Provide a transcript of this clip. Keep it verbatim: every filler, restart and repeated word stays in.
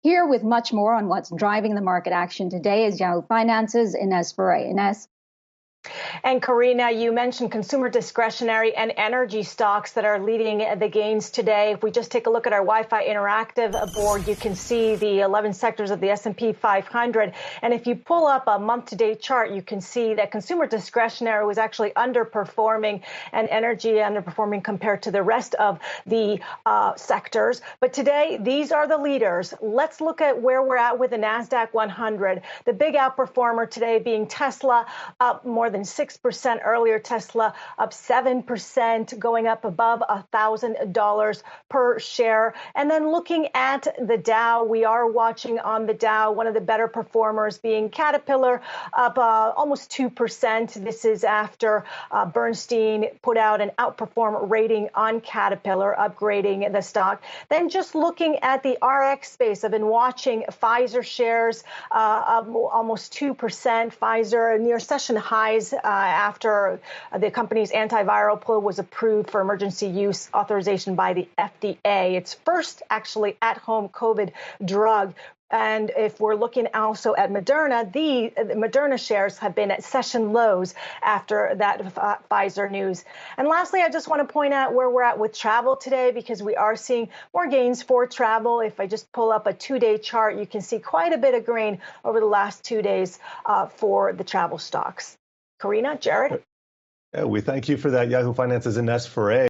Here with much more on what's driving the market action today is Yahoo Finance's Ines Ferre. Ines. And Karina, you mentioned consumer discretionary and energy stocks that are leading the gains today. If we just take a look at our Wi-Fi Interactive board, you can see the eleven sectors of the S and P five hundred. And if you pull up a month-to-date chart, you can see that consumer discretionary was actually underperforming and energy underperforming compared to the rest of the uh, sectors. But today, these are the leaders. Let's look at where we're at with the NASDAQ one hundred. The big outperformer today being Tesla, up more than six percent earlier. Tesla up seven percent, going up above one thousand dollars per share. And then looking at the Dow, we are watching on the Dow, one of the better performers being Caterpillar, up uh, almost two percent. This is after uh, Bernstein put out an outperform rating on Caterpillar, upgrading the stock. Then just looking at the R X space, I've been watching Pfizer shares uh, up almost two percent. Pfizer near session highs uh, after the company's antiviral pill was approved for emergency use authorization by the F D A. It's first actually at-home COVID drug. And if we're looking also at Moderna, the, the Moderna shares have been at session lows after that uh, Pfizer news. And lastly, I just want to point out where we're at with travel today, because we are seeing more gains for travel. If I just pull up a two-day chart, you can see quite a bit of gain over the last two days uh, for the travel stocks. Karina, Jared? Yeah, we thank you for that. Yahoo Finance's Ines Ferre.